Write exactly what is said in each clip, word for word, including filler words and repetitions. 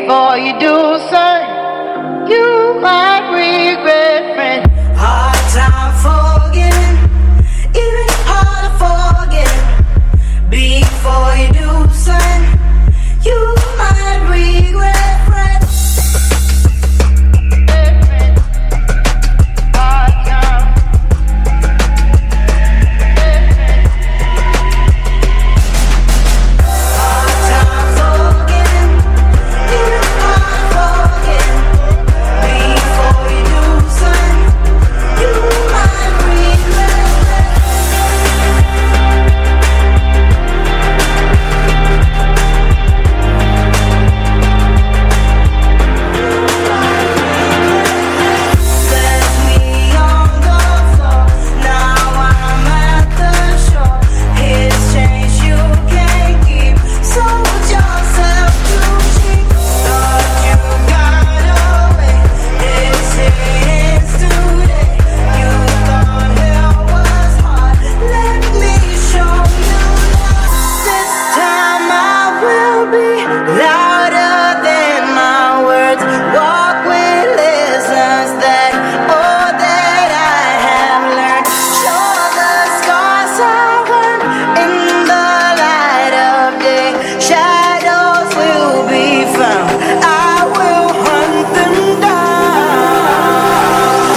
Before you do, son, you might regret, friend. Hard time forgetting, even harder forgetting. Before you do, son, you might regret, friend. Hard time. Hard time forgetting, even harder forgetting. Before you do, son, you might regret, friend. Left me on the floor, now I'm at the shore. It's change you can't keep, sold yourself too cheap. Thought you got away, this is today. You thought hell was hard, let me show you love. This time I will be louder than my words. Walk with lessons that all that I have learned. Show the scars I earned in the light of day. Shadows will be found, I will hunt them down.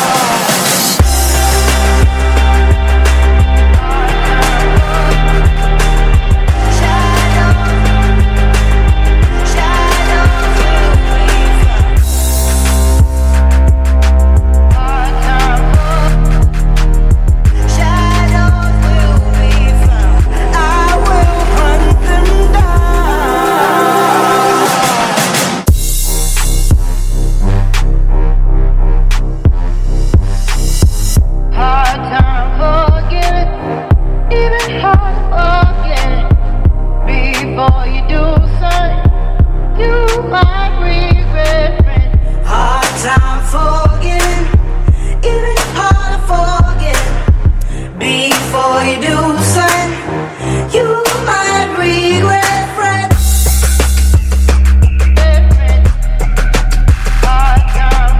Shadows, shadows will be found. Hard time. Shadows will be found, I will hunt them down. Hard time forgetting, even hard forgetting. Before you do, son, you might regret, friend. Hard time forgetting, even harder forgetting. Before you do, son, you might regret, friend. Hard time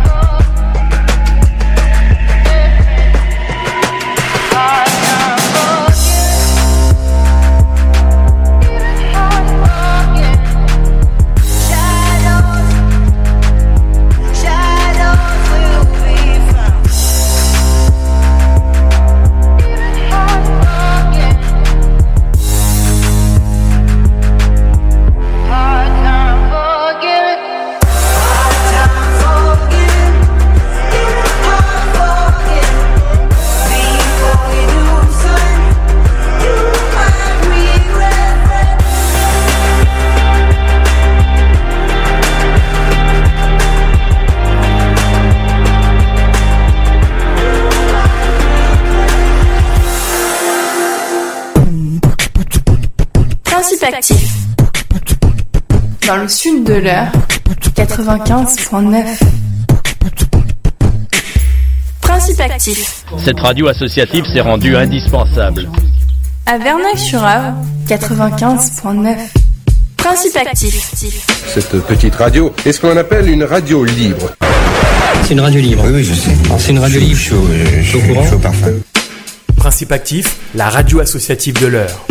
forgetting. Hard time forgetting, even hard forgetting. Shadows, shadows will be found. Even hard forgetting. Hard time forgetting. Hard time forgetting, even hard forgetting. Before you do, son, you might regret, friend. Principe actif. Dans le sud de l'heure, quatre-vingt-quinze virgule neuf. Principe actif. Cette radio associative s'est rendue indispensable. À Verneuil-sur-Avre, quatre-vingt-quinze virgule neuf. Principe actif. Cette petite radio est ce qu'on appelle une radio libre. C'est une radio libre. Oui, oui, je sais. C'est une radio libre. Je suis au, je suis au courant. je suis au parfum. Principe actif, la radio associative de l'heure.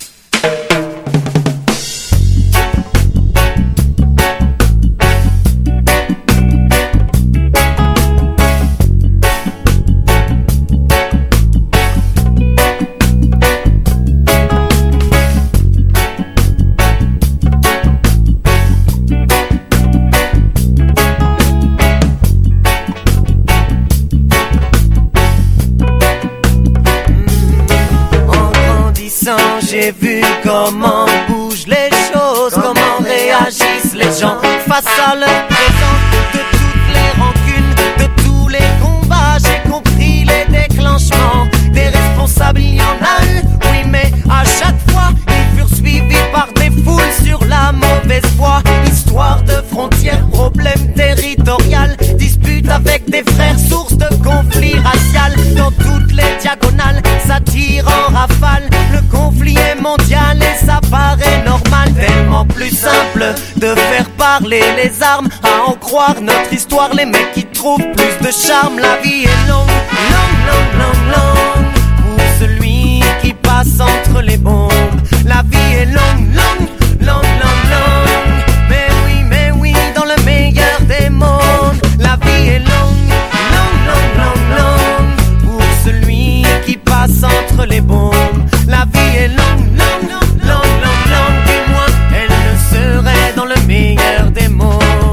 En grandissant, j'ai vu comment bougent les choses, comment réagissent les gens face à leur présent. De toutes les rancunes, de tous les combats, j'ai compris les déclenchements. Des responsables, il y en a eu, oui, mais à chaque fois, ils furent suivis par des foules sur la mauvaise voie. Histoire de frontières, problème territorial, dispute avec des frères, source de conflits racial. Dans toutes les diagonales, ça tire en rafale. Le conflit est mondial et ça paraît normal. Tellement tellement plus simple de faire parler les armes. À en croire notre histoire, les mecs qui trouvent plus de charme. La vie est longue, longue, longue, longue, longue pour celui qui passe entre les bombes. La vie est longue, longue, longue, longue, longue. Mais oui, mais oui, dans le meilleur des mondes. La vie est longue, longue, longue, longue, longue pour celui qui passe entre les bombes. La vie est longue, longue, longue, longue, longue. Du moins, elle le serait dans le meilleur des mondes.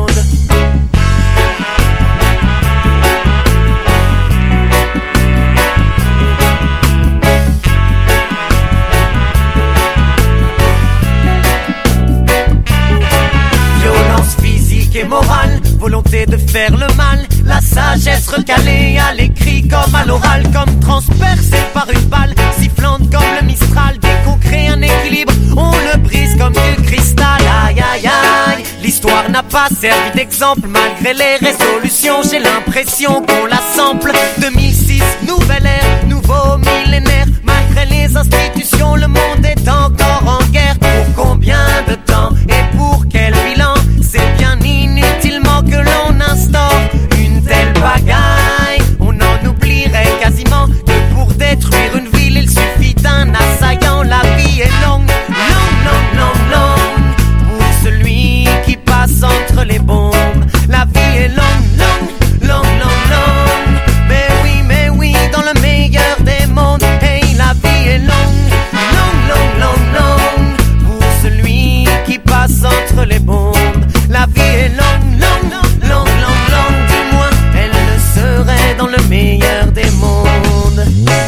Et morale, volonté de faire le mal, la sagesse recalée à l'écrit comme à l'oral, comme transpercée par une balle, sifflante comme le Mistral. Dès qu'on crée un équilibre, on le brise comme du cristal. Aïe aïe aïe, l'histoire n'a pas servi d'exemple malgré les résolutions. J'ai l'impression qu'on la sample. deux mille six, nouvelle ère, nouveau millénaire. Malgré les institutions, le monde est encore en guerre. Pour combien de temps et pour quel bilan? C'est bien inutilement que l'on instaure une telle bagaille. On en oublierait quasiment que pour détruire une ville, il suffit d'un assaillant. La vie est longue, longue, longue, longue, longue pour celui qui passe entre les bombes. La vie est longue, longue, longue, longue, longue. Mais oui, mais oui, dans le meilleur des mondes. Hey, la vie est longue, longue, longue, longue, longue pour celui qui passe entre les bombes. La vie est longue, longue, longue, longue, longue, longue. Du moins, elle le serait dans le meilleur des mondes.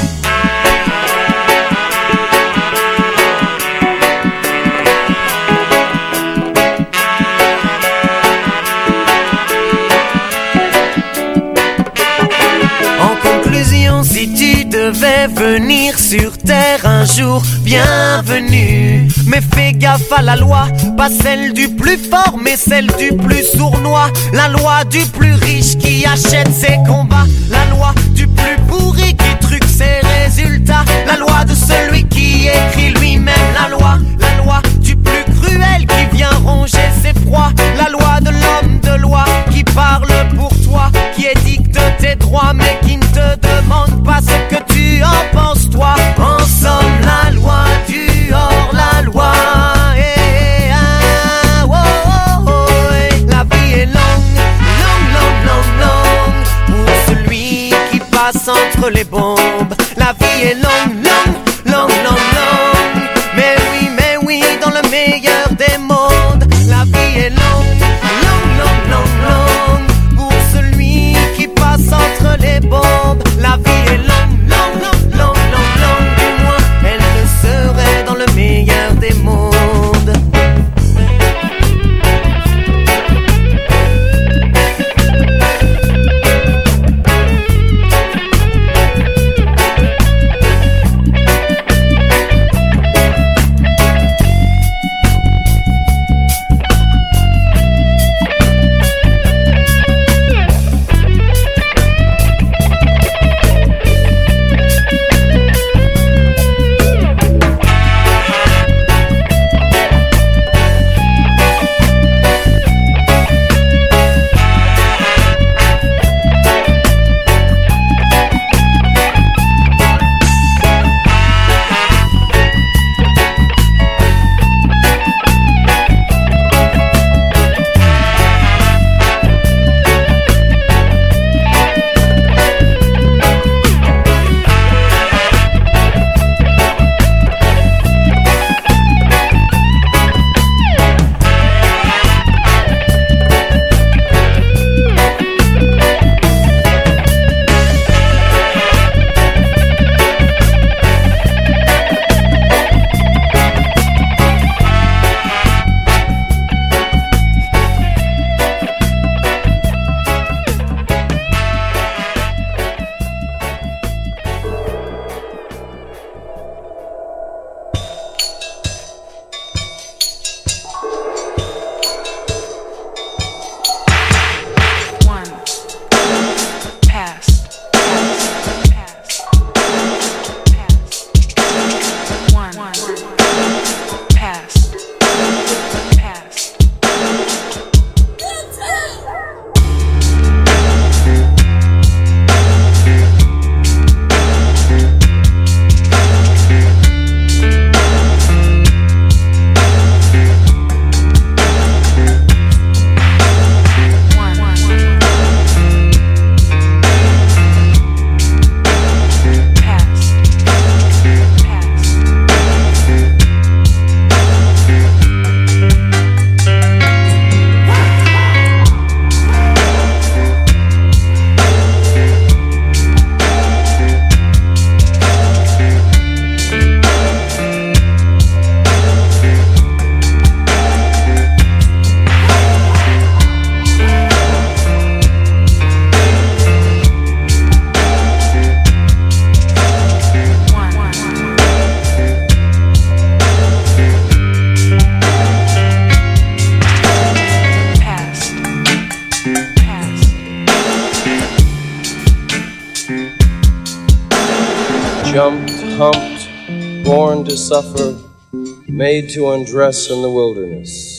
En conclusion, si tu devais venir sur terre un jour, bienvenue. Mais fais gaffe à la loi, pas celle du plus fort, mais celle du plus sournois. La loi du plus riche qui achète ses combats. La loi du plus pourri qui truque ses résultats. La loi de celui qui écrit lui-même la loi. La loi du plus cruel qui vient ronger ses proies. La loi de l'homme de loi qui parle pour toi, qui édicte tes droits mais qui ne te demande pas ce que tu en penses toi. En somme, la loi du hors-la-loi. Eh, ah, oh, oh, oh, eh. La vie est longue, longue, longue, longue, longue pour celui qui passe entre les bombes. La vie est longue, longue, longue, longue, longue. Mais oui, mais oui, dans le meilleur des mondes. La vie est longue, longue, longue, longue, longue pour celui qui passe entre les bombes. La vie est longue, longue, longue, longue, longue, longue. Du moins, elle le serait dans le meilleur des mondes. jumped, humped, born to suffer, made to undress in the wilderness.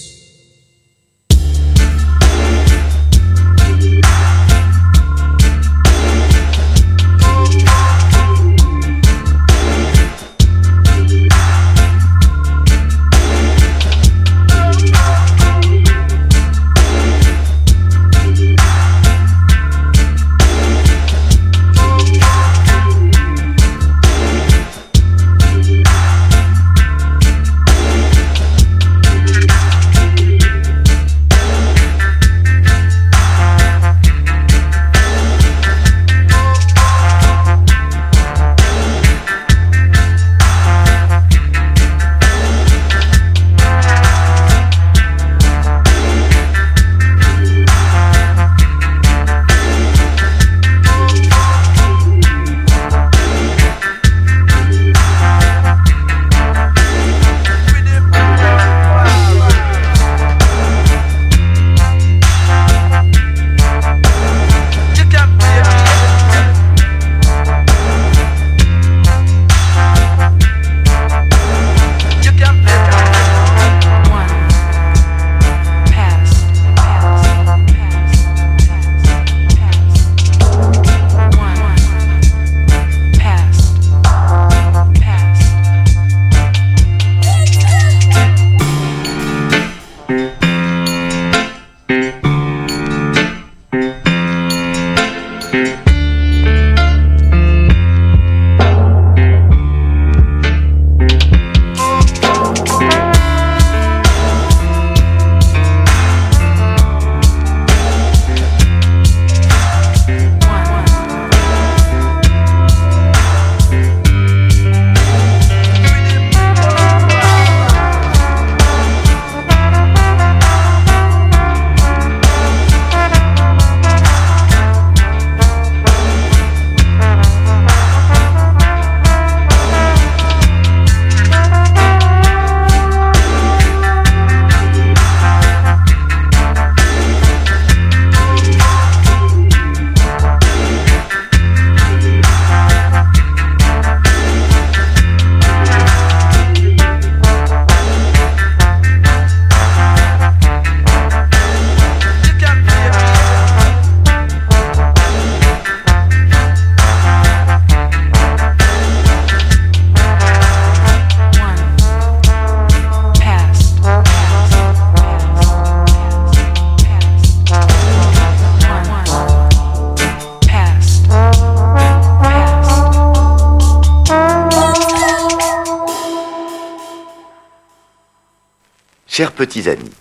Chers petits amis,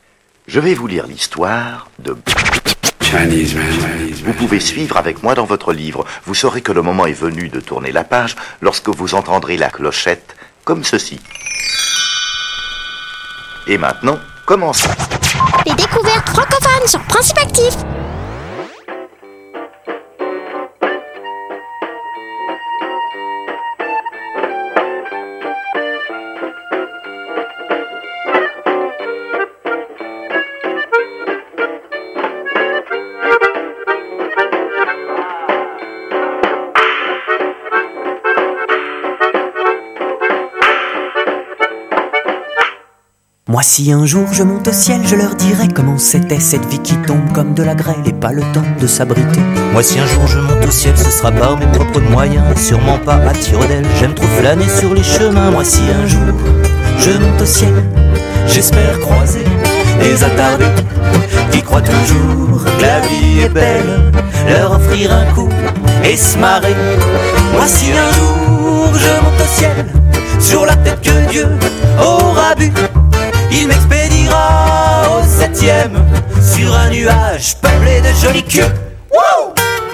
je vais vous lire l'histoire de... Vous pouvez suivre avec moi dans votre livre. Vous saurez que le moment est venu de tourner la page lorsque vous entendrez la clochette comme ceci. Et maintenant, commençons. Les découvertes francophones sur Principe Actif. Moi si un jour je monte au ciel, je leur dirai comment c'était cette vie qui tombe comme de la grêle et pas le temps de s'abriter. Moi si un jour je monte au ciel, ce sera par mes propres moyens et sûrement pas à tire d'aile. J'aime trop flâner sur les chemins. Moi si un jour je monte au ciel, j'espère croiser les attardés qui croient toujours que la vie est belle, leur offrir un coup et se marrer. Moi si un jour je monte au ciel, sur la tête que Dieu aura bu, il m'expédiera au septième sur un nuage peuplé de jolis culs. Wow!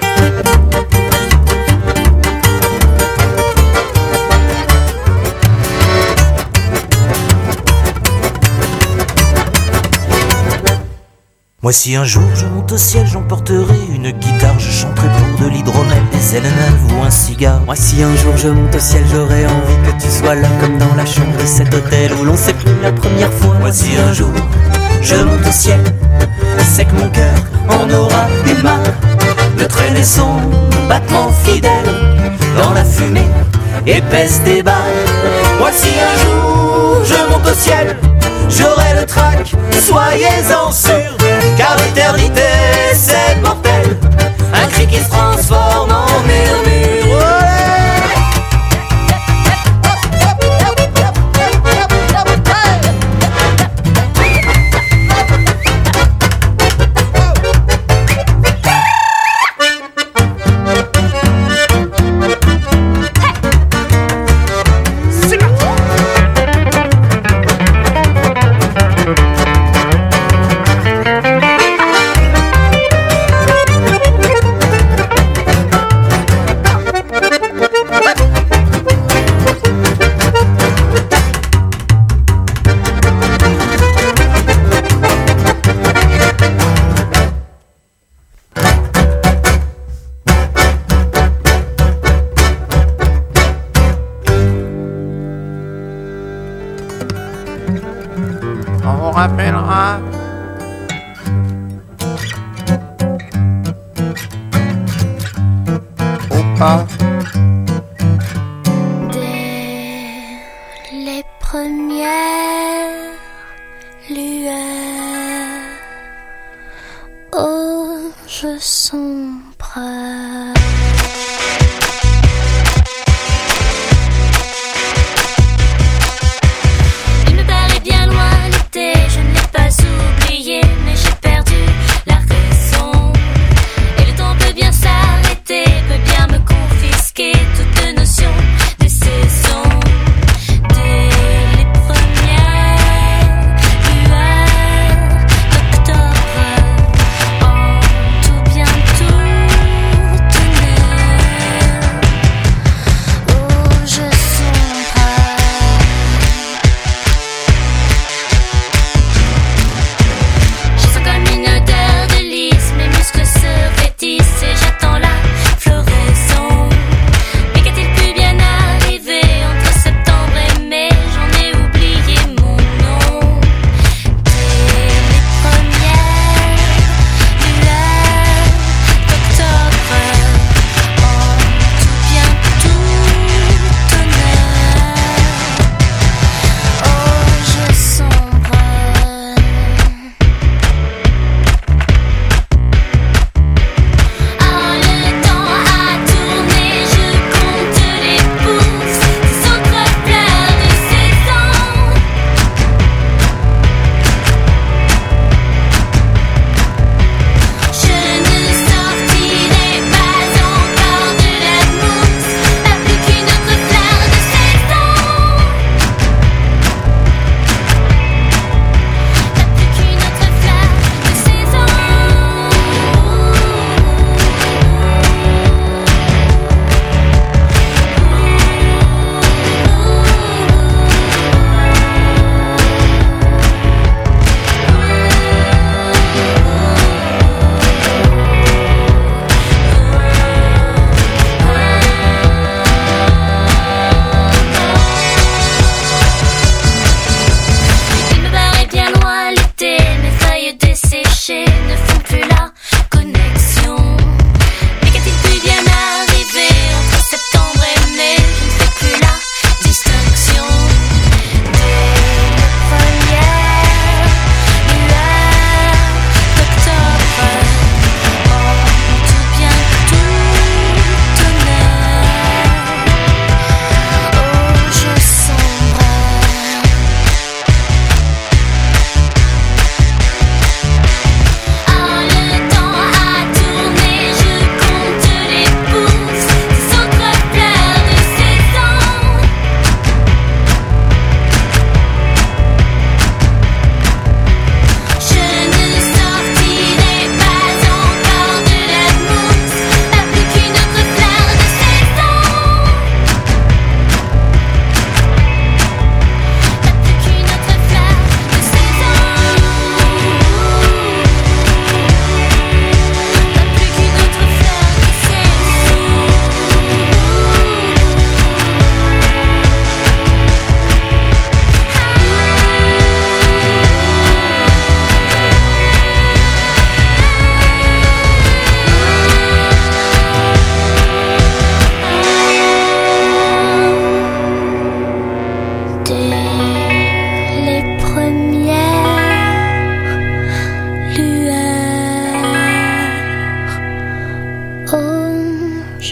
Moi si un jour je monte au ciel, j'emporterai une guitare, je chanterai pour de l'hydromel, des ailes neuves ou un cigare. Moi si un jour je monte au ciel, j'aurai envie que tu sois là comme dans la chambre de cet hôtel où l'on s'est pris la première fois. Moi si un jour je monte au ciel, c'est que mon cœur en aura eu marre de traîner son battement fidèle dans la fumée épaisse des balles. Moi si un jour je monte au ciel, j'aurai le trac, soyez-en sûrs, car l'éternité c'est mortel, un cri qui se transforme en murmure. On vous rappellera. Ou pas. Dès les premières lueurs, oh, je sombre. Je ne l'ai pas oublié, mais j'ai perdu la raison. Et le temps peut bien s'arrêter, peut bien me confisquer toute notion de saison. Dès les premières lueurs d'octobre, en tout bien tout tenait.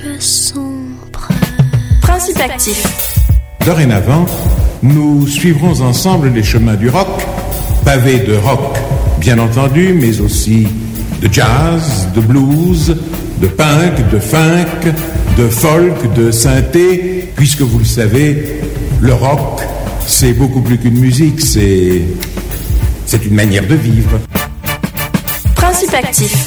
je sombre. Principe actif. Dorénavant, nous suivrons ensemble les chemins du rock, pavés de rock, bien entendu, mais aussi de jazz, de blues, de punk, de funk, de folk, de synthé, puisque vous le savez, le rock, c'est beaucoup plus qu'une musique, c'est, c'est une manière de vivre. Principe actif.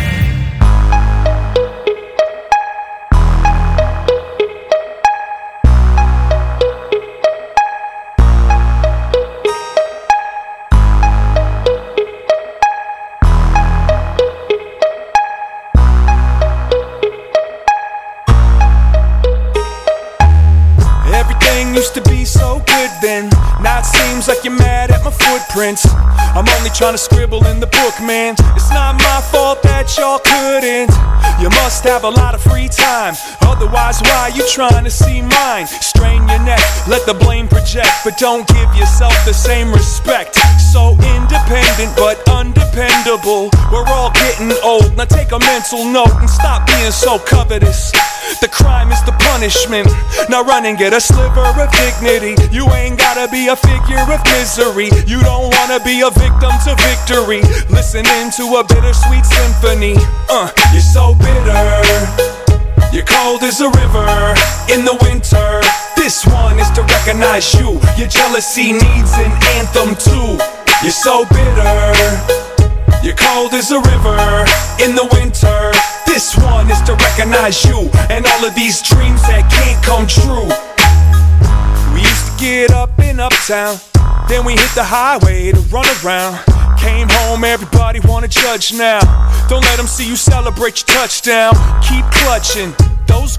Like you're mad at my footprints. I'm only trying to scribble in the book, man. It's not my fault that y'all couldn't. You must have a lot of free time. Otherwise, why you trying to see mine? Strain your neck, let the blame project, but don't give yourself the same respect. So independent but undependable. We're all getting old. Now take a mental note and stop being so covetous. The crime is the punishment. Now run and get a sliver of dignity. You ain't gotta be a figure of misery. You don't wanna be a victim to victory. Listening to a bittersweet symphony. Uh, you're so bitter. You're cold as a river in the winter. This one is to recognize you. Your jealousy needs an anthem too. You're so bitter. You're cold as a river in the winter. This one is to recognize you and all of these dreams that can't come true. We used to get up in Uptown, then we hit the highway to run around. Came home, everybody wanna judge now. Don't let them see you celebrate your touchdown. Keep clutching those